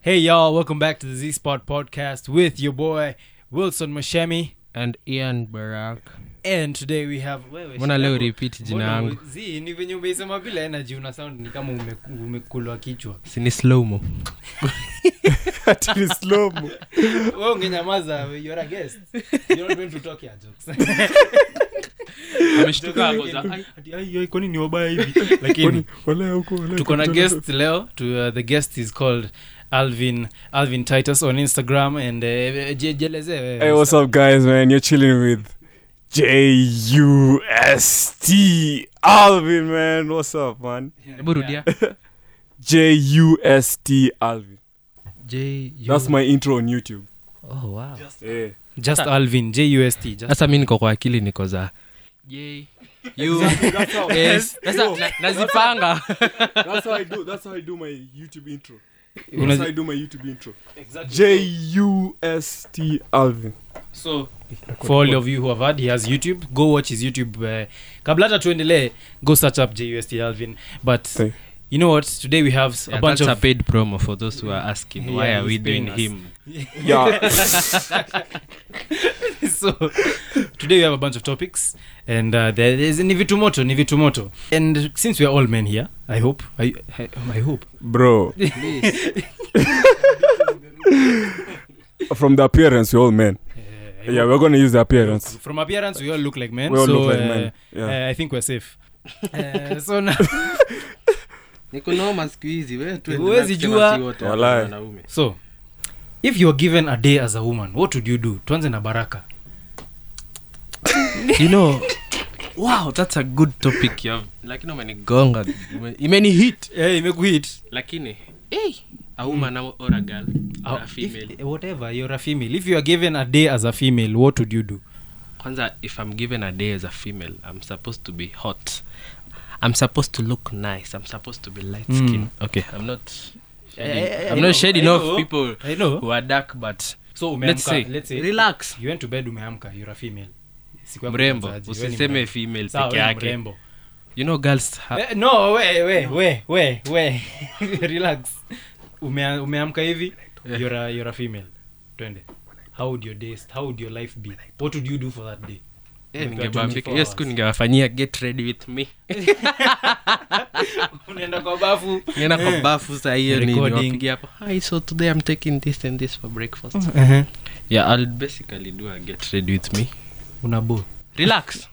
Hey y'all, welcome back to the Z Spot podcast with your boy Wilson Mashemi and Ian Barak. And today we have Mbona leo repeat jina yangu? Z ni venye umesema bila energy una sound ni kama umekulwa kichwa. Si ni slow mo. Ati slow mo. Wewe ungenyamaza, you're a guest. You're not going to talk your jokes. Ameshtuka hapo za ai kwani ni wabaya hivi. Lakini tuko na guest leo. The guest is called Alvin Titus on Instagram and jeleze. Hey, what's up guys, man? You're chilling with Just Alvin, man. What's up, man? Hebu rudia. Just Alvin. J-U. That's my intro on YouTube. Oh wow. Just Alvin, JUST. Sasa mimi niko kwa akili niko za J U S. Sasa nazipanga. That's how I do my YouTube intro. Exactly. JUST Alvin. So for all of you who have heard, he has YouTube. Go watch his YouTube. Kabla hata tuendelee, go search up JUST Alvin. But you know what? Today we have a bunch of a paid promo for those who are asking why are we doing him. Yeah. So today we have a bunch of topics and there is ni vitu moto. And since we are all men here, I hope Bro. From the appearance, we're all men. Yeah, we're going to use the appearance. From appearance, we all look like men. We all so, look like men. Yeah. I think we're safe. So now Niko noma siku hizi wewe tu huwezi jua. wanaume. So if you are given a day as a woman, what would you do? Tuanze na Baraka. You know, wow, that's a good topic. Lakini umenigonga. Imeni hit. Imekuhit. Lakini a woman or a girl or a female. Whatever, you're a female. If you are given a day as a female, what would you do? Kwanza, if I'm given a day as a female, I'm supposed to be hot. I'm supposed to look nice. I'm supposed to be light skinned. Okay, I'm not shading off people who are dark, but so let's say relax. You went to bed umeamka, you're a female. Mrembo, usiseme female peke yake. You know girls no, wait. Relax. Umeamka hivi, you're a female. Twende. How would your life be? What would you do for that day? Ningebambika. Yes, ningewafanyia get ready with me. Unaenda kwa bafu. Nenda kwa bafu saa hiyo niwapigia hapo. Hi, so today I'm taking this and this for breakfast. Yeah, I'll basically do a get ready with me. Unabo. Relax.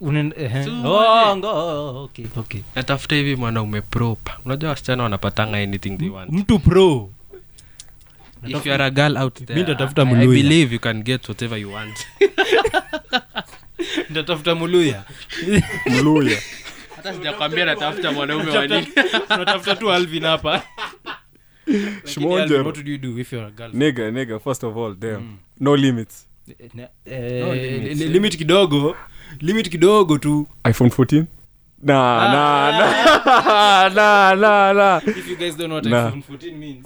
Okay. Natafuta hivi mwanaume proper. Unajua wasichana wanapatanga anything they want. Mtu pro. If you are a girl out there, I believe you can get whatever you want. Natafuta muluya. Hata sijakwambia natafuta mwanaume wa nini. Natafuta tu Alvin hapa. Shmonje. What would you do if you're a girl? Nigga, first of all, damn. No limits. Limit kidogo tu. iPhone 14? Nah. If you guys don't know what iPhone 14 means.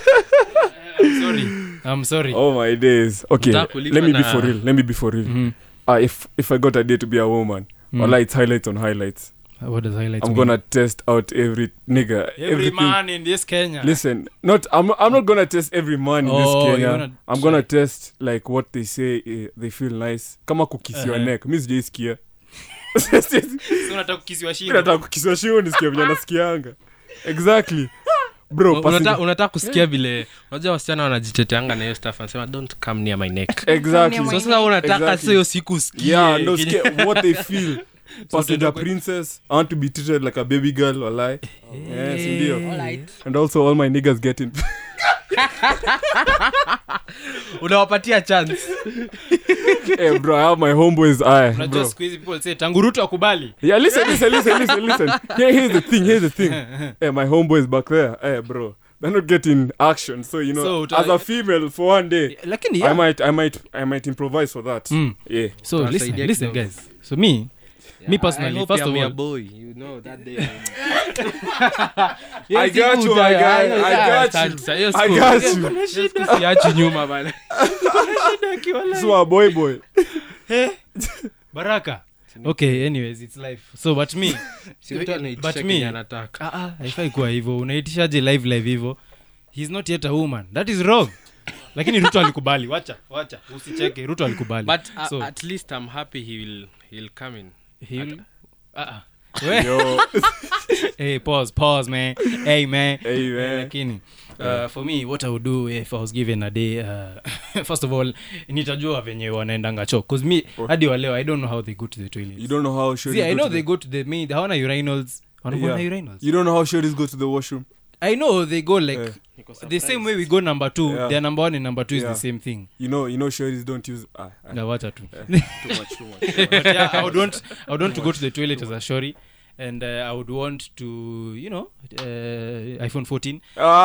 I'm sorry. Oh my days. Okay, let me be for real. Mm-hmm. If I got a day to be a woman, well, it's highlights on highlights. What does highlights I'm mean? gonna test out every every man in this Kenya. Listen, I'm not gonna test every man in this Kenya. I'm gonna test like what they say they feel nice. Kama kukisi your neck. Mimi sijaisikia. So unataka kukisiwa shingo. Nataka kukisiwa shingo nisikie vile nasikianga. Exactly. Bro, unataka kusikia vile unajua wasichana wanajiteteanga na hiyo stuff anasema don't come near my neck. Exactly. So sasa unataka sio siku usikie. Yeah, no, what they feel. Passenger princess, I want to be treated like a baby girl or lie. Yes, indeed. Alright. And also all my niggas getting unawapatia chance. Hey bro, I have my homeboys eye. Unajua squeeze people say tanguruto akubali. Yeah, listen. Here's the thing. Hey, my homeboys back there. Hey bro, they're not getting action. So you know, as a female for one day, Lakini I might improvise for that. Yeah. So listen guys. So me personally, first of all, boy, you know that day. I got you. Siachi nyuma bana. So a boy. Baraka. Okay, anyways, it's life. So but me anataka. haifai kuwa hivyo. Unaitishaje live hivyo? he's not yet a woman. That is wrong. Lakini Ruto alikubali. Wacha usicheke. Ruto alikubali. But so, at least I'm happy he'll come in. He'll Yo. Hey, pause man. Hey man. Lakini for me, what I would do if I was given a day, first of all, nitajua venye wanaendanga choo. Because me, hadi waleo, I don't know how they go to the toilet. You don't know how sure. See, I know they go to the main. Hawana urinals. Urinals. You don't know how sure go to the washroom. I know they go like the same way we go number 2. Their number 1 and number 2 is the same thing. You know sure don't use. Wacha tu. Too much. But yeah, I would want to go to the toilet as a shorty. And I would want to, iPhone 14.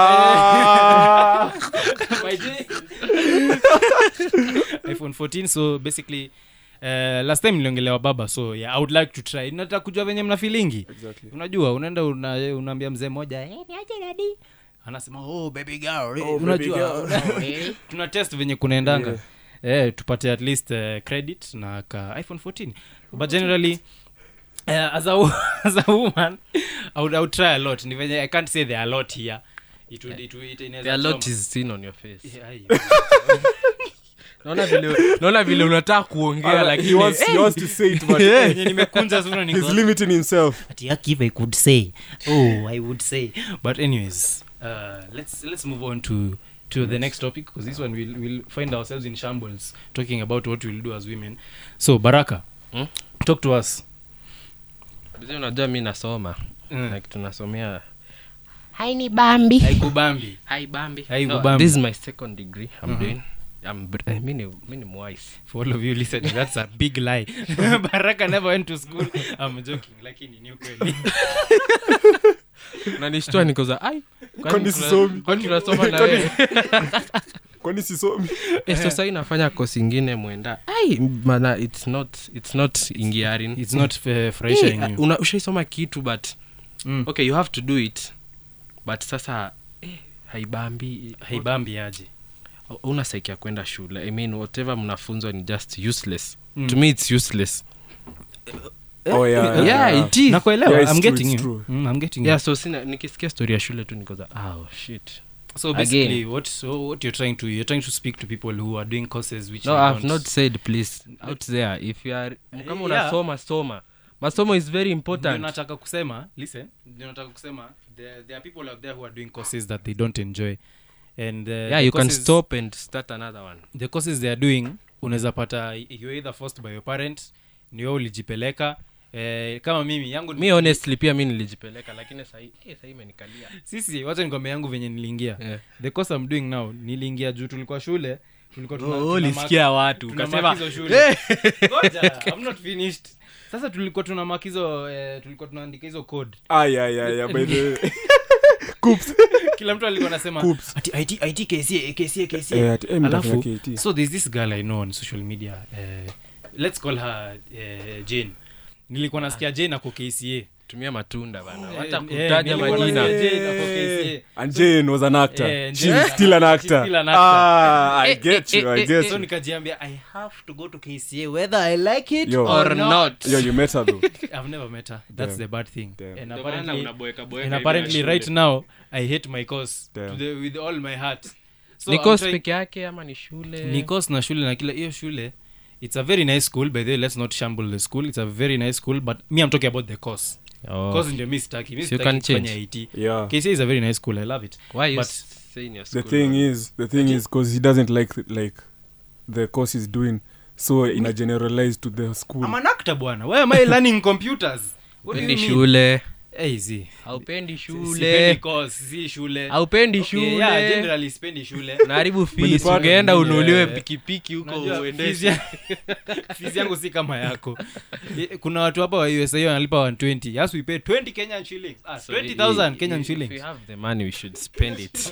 iPhone 14. So basically, last time niliongelewa baba. So yeah, I would like to try. Nataka kujua venye mna feelingi. Exactly. Unajua, unaenda unaambia mzee mmoja, niache daddy. Anasema, baby girl. Unajua, tuna test venye kunaendanga. Tupate at least credit na ka iPhone 14. But generally, as a woman, I would try a lot. I can't say there are a lot here. It there a lot is seen on your face. Naona vile unataka kuongea lakini he wants to say it but nimekunja sana he's limiting himself. Ati if I could say. I would say. But anyways, let's move on to the next topic, because this one we'll find ourselves in shambles talking about what we'll do as women. So Baraka, talk to us. Bizio unajua mimi nasoma. Like tunasomea Haikubambi. No, this is my second degree I'm doing. I'm wise. For all of you listening, that's a big lie. Baraka never went to school. I'm joking, lakini ni ukweli. Na nishtua nikoza kwani sisomi. Kwani tunasoma na wewe? Kwani sisomi. Sasa inafanya course nyingine muenda. Maana it's not ingiaring. It's not fresher you. Ushaisoma kitu but okay, you have to do it. But sasa haibambi aje. Una saiki ya kwenda shule. I mean whatever mnafunzwa ni just useless. To me it's useless. Yeah, it is. Nakuelewa. I'm getting you. I'm getting you. Yeah, so nikisikia story ya shule tu nikoza shit. So basically again, what you're trying to speak to people who are doing courses which no, I've not said please out there if you are kama unasoma soma. Masomo is very important. Nataka kusema there are people out there who are doing courses that they don't enjoy. And you can stop and start another one. The courses they are doing unaweza pata you're either forced by your parents, ni wewe ulijipeleka. Kama mimi honestly pia mimi nilijipeleka lakini sasa imenikalia. Sisi wacha nikwambia yangu venye niliingia. The course I'm doing now niliingia juu tulikuwa shule, tulisikia watu ukasema ngoja I'm not finished. Sasa tulikuwa tunaandika hizo code. By the way. Coops. Kila mtu alikuwa anasema ati IT KCA. Alafu so there's this girl I know on social media. Let's call her Jane. Nilikuwa nasikia Jane ako KCA. Tumia matunda bana. Hata kutaja majina. Jane ako KCA. And Jane was an actor. She's still an actor. I get you. So nikajiambia I have to go to KCA whether I like it or not. You met her though. I've never met her. That's the bad thing. And apparently right now I hate my course with all my heart. So ni course peke yake ama ni shule? Ni course na shule na kila hiyo shule. It's a very nice school, by the way. Let's not shamble the school. It's a very nice school, but me I'm talking about the course. Course in the mistake. So you can change. Yeah. KCA is a very nice school. I love it. Why you saying your school? The thing is because he doesn't like the course he's doing, so in a generalized to the school. I'm an actor bwana. Why am I learning computers? What do you mean? Shule. Easy. Haupendi shule. Sipendi course, si shule. Haupendi shule. Yeah, generally sipendi shule. Naharibu fees. Ungeenda ununuliwe pikipiki huko uendeshe. Fees yangu si kama yako. Kuna watu hapa wa USA wanalipa 120. Yes, we pay 20 Kenyan shillings. 20,000 Kenyan shillings. If we have the money we should spend it.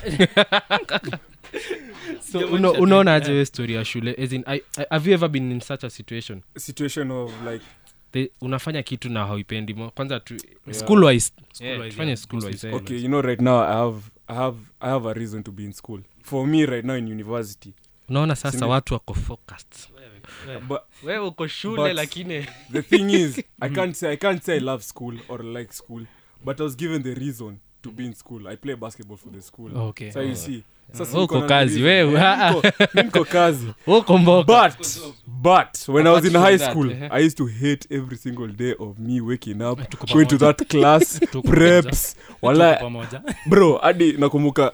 So unaona aje story ya shule? As in have you ever been in such a situation of like unafanya kitu na hauipendi kwanza tu school wise fanya school wise. Okay, right now I have a reason to be in school. For me right now in university. Unaona sasa watu wako focused. Wewe uko shule lakini the thing is I can't say I love school or like school, but I was given the reason to be in school. I play basketball for the school. Okay. So you see. Uko kazi wewe. Niko kazi. Uko mboka. But when I was in high school, I used to hate every single day of me waking up, going to that class, preps. Wala bro, hadi nakumbuka.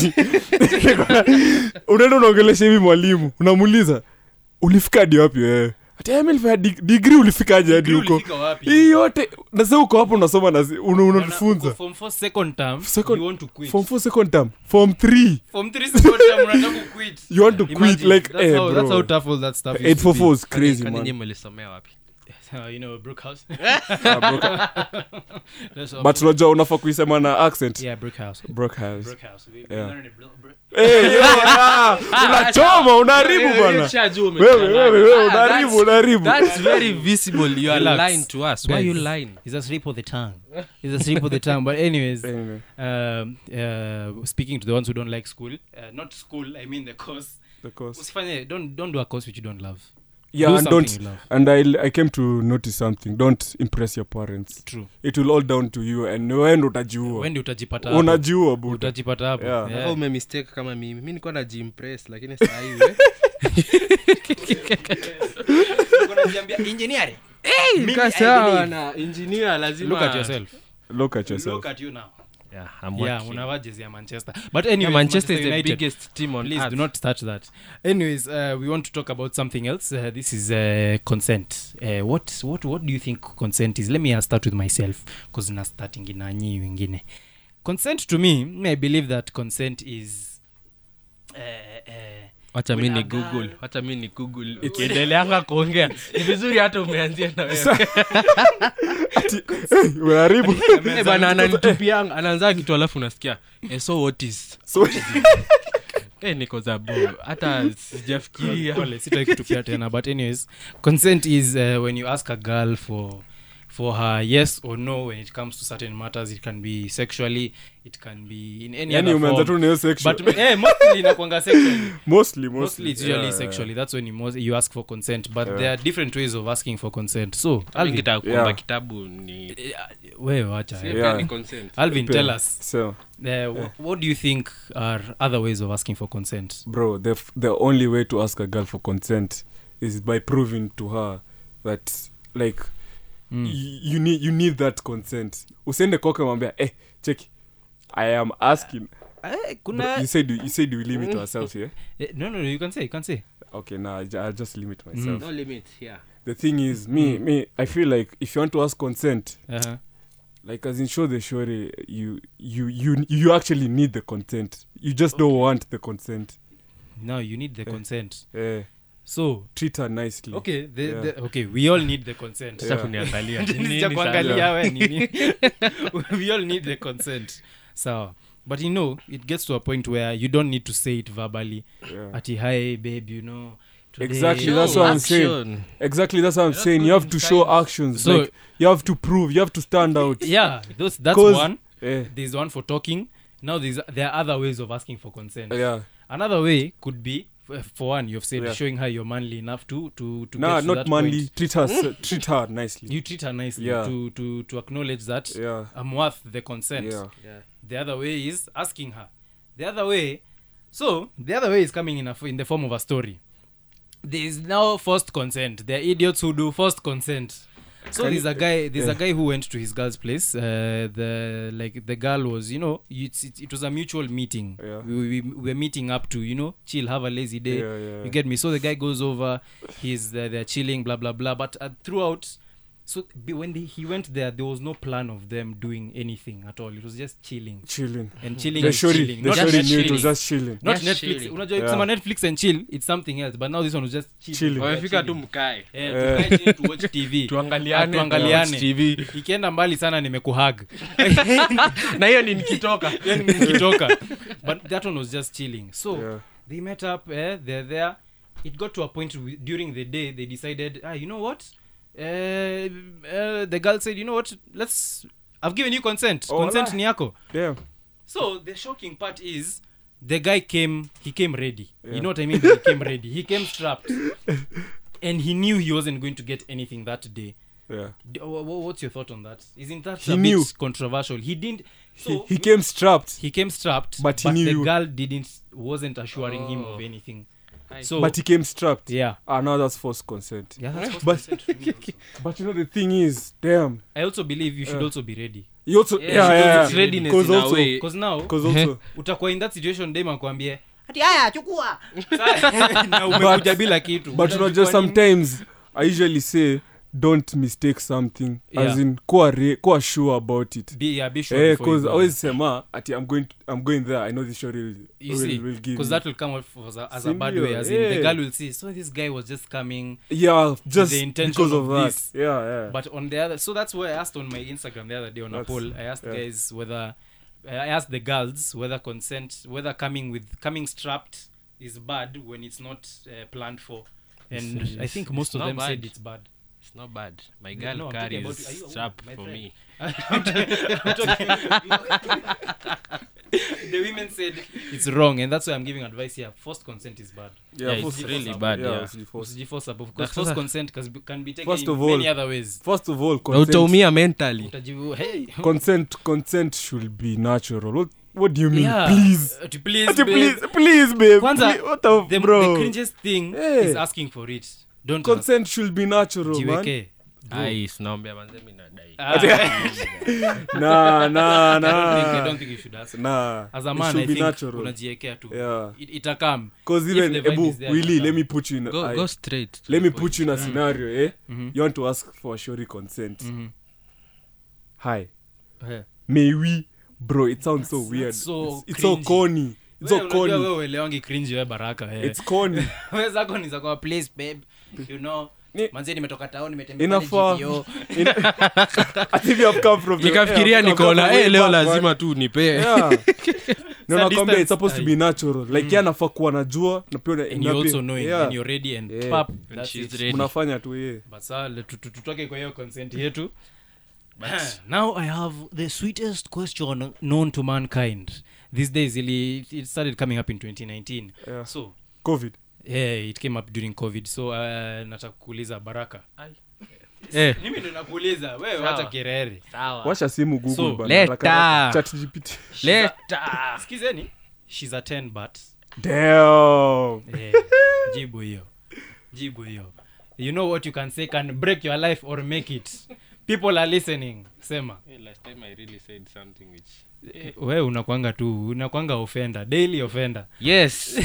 Unaenda unaongelesha hivi mwalimu, unamuuliza ulifika hadi wapi wewe? Ati mimi degree ulifikaje hadi huko? Hii yote na sasa uko hapo unasoma na unatufunza. Form 4 second term you want to quit. Form 4 second term, Form 3 second term unataka quit. You want to quit like bro. That's how tough all that stuff is. 844 is crazy man. Kani mlisomea wapi? You know Brookhouse. But unajua unafaa kuisema na accent. Yeah, Brookhouse. Brookhouse. We learned it. Unachoma unaharibu bwana. Wewe unaharibu. That's very visible. You are lying to us. Why are you lying? It's a slip of the tongue. But anyways, speaking to the ones who don't like school, not school, I mean the course. Usifanye, don't do a course which you don't love. Yeah, and I came to notice something. Don't impress your parents. True. It will all down to you, and when utajua. When utajipata hapo. Unajua buda. Utajipata hapo. Yeah. Ume mistake kama mimi. Mimi nilikuwa najiimpress lakini sasa hivi. Kuna jiambia engineering. Sawa na engineer lazima. Look at yourself. Look at you now. Yeah, I'm working. Unavaa jezi ya Manchester. But anyway, Manchester is the biggest team on Please earth. do not touch that. Anyways, we want to talk about something else. This is consent. What do you think consent is? Let me start with myself because na starting na nyinyi wengine. Consent to me, I believe that consent is Wacha mimi ni Google. Ukiendeleanga kuongea. Ni vizuri hata umeanzia na wewe. Unaharibu. Bana ananitupianga, anaanza kitu alafu unasikia. So what is? Niko zabo. Hata sijafikiria. Pole, sitaki kutupia tena. But anyways, consent is when you ask a girl for her yes or no when it comes to certain matters. It can be sexually, it can be in any other form. Tu ni sexual. But mostly inakuanga sexually. Mostly It's usually sexually. That's when you ask for consent. But there are different ways of asking for consent. So Alvin nitakuomba kitabu ni wewe acha. Ni consent. Alvin, tell us. So what do you think are other ways of asking for consent? Bro, the only way to ask a girl for consent is by proving to her that like you need that consent. Usiende koke mwambia check I am asking. Kuna you said we limit ourselves here. No, you can say. Okay, now I'll just limit myself. No limit here. The thing is me I feel like if you want to ask consent, like as in show the shore you actually need the consent. You just don't want the consent. No, you need the consent. So treat her nicely. Okay, okay, we all need the consent. We all need the consent. So, but it gets to a point where you don't need to say it verbally. Ati hi babe, today, exactly, that's what I'm saying. Exactly, that's what I'm saying. You have to show actions. So, like you have to prove, you have to stand out. Yeah, that's one. There's one for talking. Now there are other ways of asking for consent. Another way could be, for one, you've said showing her you're manly enough to get to not that manly. point. Treat her nicely. You treat her nicely to acknowledge that I'm worth the consent. The other way is asking her. The other way is coming in the form of a story. There is now forced consent. There are idiots who do forced consent. So there's a guy who went to his girl's place. The girl was, it was a mutual meeting. We were meeting up to, chill, have a lazy day. You get me? So the guy goes over, they're chilling, blah, blah, blah. But throughout, so when he went there was no plan of them doing anything at all. It was just chilling. And chilling is chilling. Not Netflix. It was just chilling. Not Netflix. Unajua kusema Netflix and chill, it's something else. But now this one was just chilling. Wamefika tu mkae. Tukae chini to watch TV. Tuangaliane TV. Ikienda mbali sana nimekuhug. Na hiyo ni nikitoka. But that one was just chilling. So they met up, they're there. It got to a point during the day they decided, you know what? The girl said, you know what, I've given you consent. Consent ni yako. Yeah. So the shocking part is the guy came ready. You know what I mean? He came ready. He came strapped. And he knew he wasn't going to get anything that day. Yeah. What's your thought on that? Isn't that He a knew. bit controversial? He didn't. So He came strapped, he came strapped, But he knew the you- girl wasn't assuring him of Oh. anything. I- So but he came strapped. yeah, Now that's forced consent. yeah, that's But- consent for me also. But you know the thing is, damn. I also believe you should also be ready. You also Yeah, it's readiness Because in a also, way. Because now because also, utakuwa in that situation dem akwambie ati haya chukua na umekuja bila kitu. but you know, just sometimes I usually say, don't mistake something. Yeah. As in, kuwa sure about it. be sure before you Because go. always sema, ati I'm going there. I know this show You see, will give because me. that will come off as a bad Sindio, way. As in, the yeah. girl will see. So this guy was just coming, Yeah, just the intention because of of that. this. Yeah. but on the other. So that's why I asked on my Instagram the other day on a That's- poll. I asked yeah. guys whether I asked the girls whether coming strapped is bad when it's not planned for, and It's- I think most of not them said bad. it's bad. It's not bad. My No, girl no, I'm talking about- are carries you a strap woman, my for friend? me. The women said it's wrong, and that's why I'm giving advice here. Forced consent is bad. Yeah, it's forced- really bad, yeah. Usijiforce hapo, because That's forced sasa- consent can be taken First in of all- many other ways. First of all, Na consent, utaumia mentally. Hey, consent should be natural. What do you mean? yeah. Please. Please, Ati babe. please, babe. Kwanza, What the, The bro? cringiest thing Hey. is asking for it. Don't Consent should be natural, man. jiweke. Ai, sinaambia manze mimi nadai. I Nah. don't think you should ask. Nah. As a It man, should I be think natural. unajiekea tu. Yeah. Itakam. Because If even the vibe Ebu, is there, Willie, itakam. let me put you in. Go straight. to Let the me point. put you in a scenario, eh? Mhm. You want to ask for a shorty consent. Mhm. Hi. Yeah. May we? Bro, it sounds so That's weird. so It's so cringy. corny. It's so Wewe unajua corny. wewe uelewangi cringe wewe baraka. It's corny. Wewe zako ni zako please babe. You know, Ni- manze nimetoka town nimetembea Inafaa. GPO. I think you have come from the- Nikafikiria I've come nikaona from way leo back, man. lazima tu nipe. Yeah. No, nakwambia, it's supposed to Ai. be natural. Like, yeye anafaa kuwa najua na pia And you also know it, yeah. and you're ready and Yeah. pap, And that's she's it. ready. Mnafanya tu yeye. But sasa tutoke kwa hiyo consent yetu. Now I have the sweetest question known to mankind. These days it started coming up in 2019. Yeah. So COVID. yeah, it came up during COVID. So nataka kuuliza Baraka. Eh, Mimi ndo nakuuliza wewe, Sawa. wacha kirere. sawa. Washa simu Google So, bana. leta. Haraka, ChatGPT. Leta. Skizeni. She's a 10 but Damn. jibu hiyo. You know what you can say can break your life or make it. People are listening. Sema. Last time I really said something which Wewe unakwanga offender, daily offender. yes.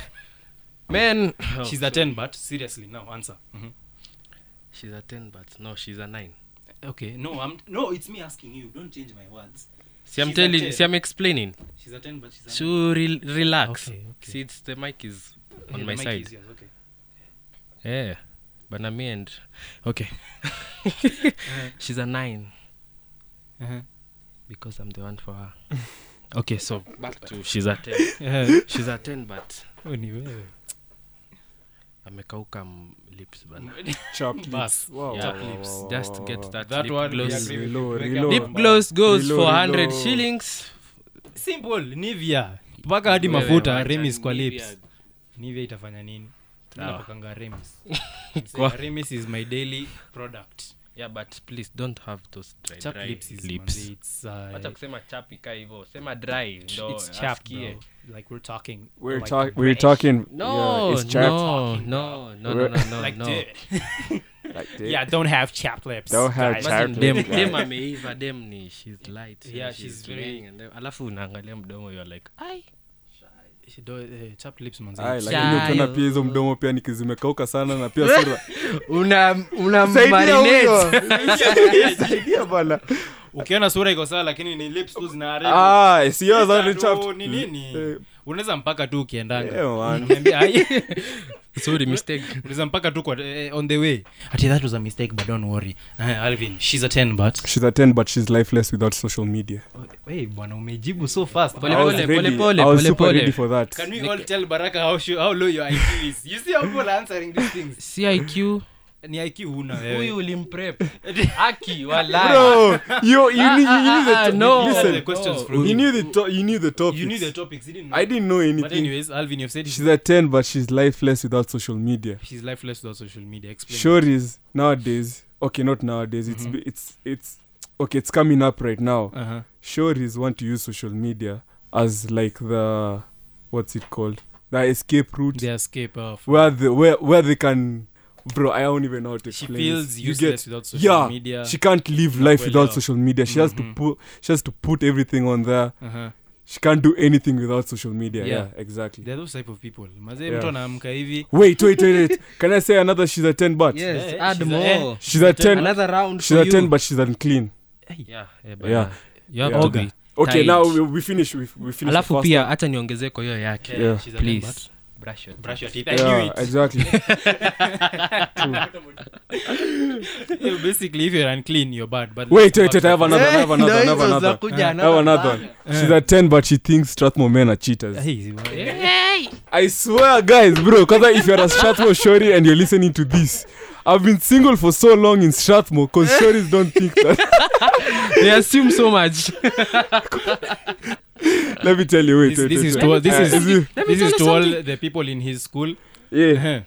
Man, She's a 10 but seriously now answer. she's a 10 but no, she's a 9. Okay, no, it's me asking you. Don't change my words. See, I'm She's a telling, 10. see, I'm explaining. She's a 10 but she's a So relax. Okay. See, it's the mic is Yeah, on the my mic side. is yours, okay. Yeah, but me and okay. She's a 9 Uh-huh. because I'm the one for her. Okay, so back to she's a 10. Yeah. She's a 10 but Ni wewe. amekauka lips bana. Chapped Bas. lips. Wow, Yeah, wow, wow, lips. wow, Just wow, get wow. that, That lip one we gloss. agree with. Reload, Weka reload. hapo Lip gloss goes Reload, for 100 reload. shillings. Simple, Nivea. Paka hadi Wewe, mafuta wacha Remis kwa Nivea. lips. Nivea itafanya nini? Sawa. Napakanga Remis. Kwa- Remis is my daily product. Yeah, but please don't have those Chap dry lips is lips. manzi, it's Wacha kusema chapi ka hivyo. Sema dry ndo it's chapped asikie. bro. Like we're talking We're like talking. fresh. We're talking. No, yeah, it's chapped. no. Like no. Like that. yeah, don't have chapped lips. Don't have guys. chapped Imagine lips. dem ameiva, dem ni she's light. Yeah, and she's very- laying and then- alafu unaangalia mdomo you're like, ai. Chapped lips manzi. Ai, It's- lakini ukiona Chayo. pia hizo mdomo pia nikizimekauka sana na pia sura. Una Saidia marinate. huyo. Saidia bana. ukiona sura iko sawa lakini ni lips tu zinaharibu. Si yours are Bro, chapped. ni nini? Eh, Unaweza mpaka tu ukiendanga. yeah, man. Unaniambia, "Ai." Sorry, mistake. Unaweza mpaka tu kwa on the way. Ati that was a mistake but don't worry. Alvin, she's a 10 but. She's a 10 but she's lifeless without social media. Hey bwana umejibu so fast. Pole, I was pole, ready. pole, I was pole, super pole. ready for that. Can we all tell Baraka how low your IQ is? You see how people are answering these things. CIQ Ni IQ huna wewe. huyu ulimprep. Aki walai. Bro, you knew the no. listen. The questions No. from You him. knew the topics. You knew the topics. He didn't know. I didn't know But anything. anyways, Alvin, you've said She's a 10 but she's lifeless without social media. she's lifeless without social media. Explain. Shorties nowadays okay, not nowadays, it's okay, it's coming up right now. Shories want to use social media as like the, what's it called, the escape route, the escape of where they can, bro, I don't even know how to explain. She feels this. useless without social media. She can't live life without social media. She has to put everything on there. She can't do anything without social media. Yeah, exactly. They're those type of people. Mtu anaamka hivi. Wait. Can I say another? She's a 10 but. Yes, add more. She's a 10. Another round. She's a 10 but she's unclean. Yeah. You have to be. Okay, now we finish. We finish. Alafu pia hata niongezee kwa hiyo yake. Please. Brush your teeth. I knew it. Exactly. Basically, if you're unclean, you're bad. But wait. I have another. She's a 10, but she thinks Strathmore men are cheaters. I swear, guys, bro, because if you're a Strathmore shorty and you're listening to this, I've been single for so long in Strathmore because shorties don't think that. They assume so much. Let me tell you, wait. This is to all the people in his school. Yeah.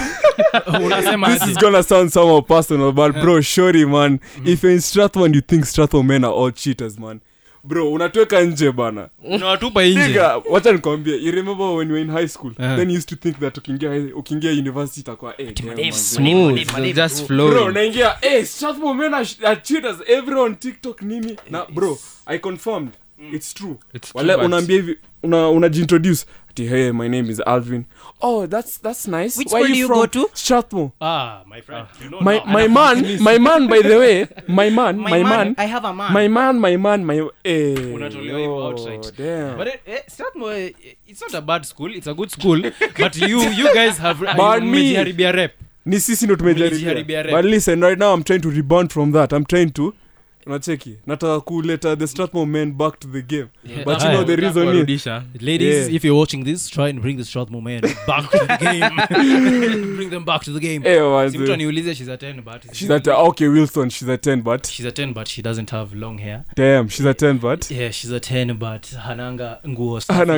This is gonna sound somewhat personal, but bro, shorty, man, if you're in Strathmore and you think Strathmore men are all cheaters, man, bro, unatoka nje bana. Unawatupa nje. Wacha nikwambie, you remember when you were in high school, then you used to think that ukiingia university itakuwa smooth, just flow. Bro, naingia Strathmore men are cheaters, everyone TikTok nini. Na bro, I confirmed. It's true. Wale unaambia hivi unajiintroduce ati, hey, my name is Alvin. Oh, that's nice. Which school do you go to? Strathmore. My friend. You know my man, by the way, my man. I have a man. My man. Unatolewa hivyo outright. Damn. But Strathmore, it's not a bad school. It's a good school. But you guys have mejiharibia rep. Ni sisi ndo tumejaribia. But listen, right now I'm trying to rebound from that. I'm trying to unacheki nataka kuleta the Strathmore men back to the game, but you know the reason is, ladies, if you're watching this, try and bring the Strathmore men back to the game. Bring them back to the game. Simtu aniulize, she's a 10 but she's at okay, Wilson, she's a 10 but she doesn't have long hair. Damn, she's a 10 but yeah, she's a 10 but hananga nguo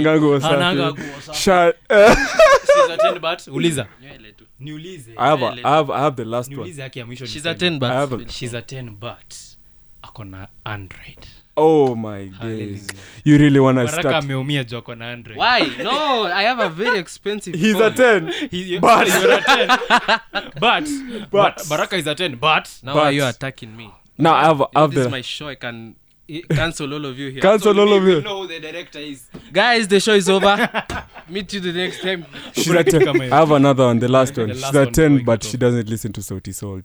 safi. Shut she's a 10 but uliza niulize. I have the last one. Niulize yake ya mwisho. She's a 10 but she's a 10 but akona Android. Oh my days. You really want to start? Baraka ameumia juu akona Android. Why? No, I have a very expensive He's phone. a 10. But you're a 10. But Baraka is a 10. But now are you attacking me? Now I have this is my show. I can cancel all of you here. Cancel all of you. We know who the director is. Guys, the show is over. Meet you the next time. She's a 10. I have another one, the last one. She's a 10 but she doesn't listen to Sauti Sol.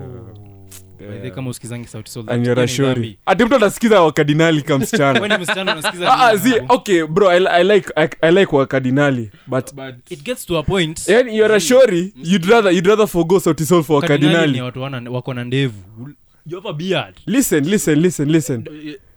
Kama usikizangi Sauti Sol. And you're a shorty. Ati mtu anasikiza wakadinali kama msichana. When msichana unasikiza. Okay bro, I like wakadinali but it gets to a point. And you're a shorty, you'd rather forgo Sauti Sol for wakadinali. Ni watu wako na ndevu. You have a beard. Listen.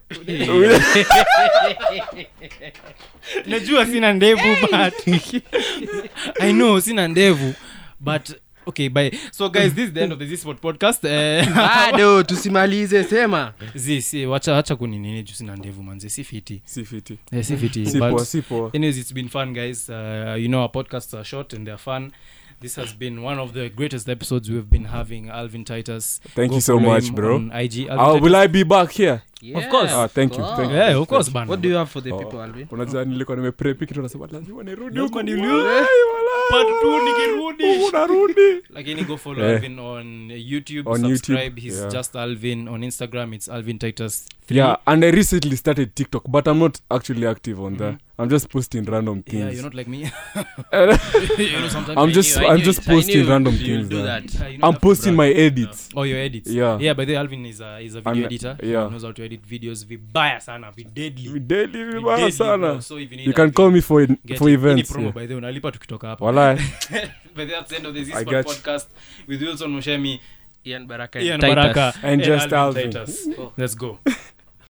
Najua sina ndevu but I know sina ndevu but okay, bye. So guys, this is the end of the Z-Sport podcast. Bado tusimalize sema. Wacha kuninini juu sina ndevu manze, si fiti. Sipo. Anyways, it's been fun guys. You know our podcasts are short and they're fun. This has been one of the greatest episodes we've been having. Alvin Titus. Thank you so much, bro. On IG. Will I be back here? Yeah, of course. Thank you. Yeah, of course, man. What do you have for the people, Alvin? Unajua nilikuwa nimeprep kitu nasema lazima nirudi huko. Part 2 nikirudi. Unarudi. Lakini go follow Alvin on YouTube, subscribe. He's just Alvin. On Instagram it's Alvin Titus 3. Yeah, and I recently started TikTok, but I'm not actually active on there. I'm just posting random things. Yeah, you're not like me. You know, sometimes I'm just posting random things. Do that. I'm posting my edits. Oh, your edits. Yeah, by the way, Alvin is a video editor. Yeah. He knows how to edit videos. Vibaya sana, deadly vibaya sana. So if you can call me for events. Promo, by the way, unalipa tukitoka hapa. Wallahi. But that's the end of the Z-Sport podcast with Wilson Mushemi, Ian Baraka and just Alvin. Let's go.